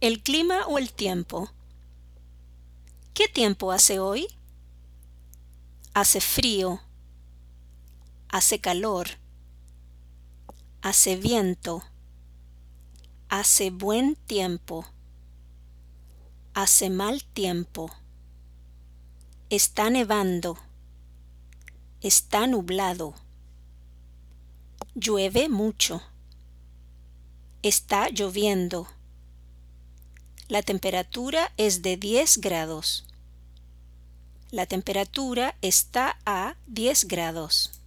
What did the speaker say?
¿El clima o el tiempo? ¿Qué tiempo hace hoy? Hace frío, hace calor, hace viento, hace buen tiempo, hace mal tiempo, está nevando, está nublado, llueve mucho, está lloviendo. La temperatura es de 10 grados. La temperatura está a 10 grados.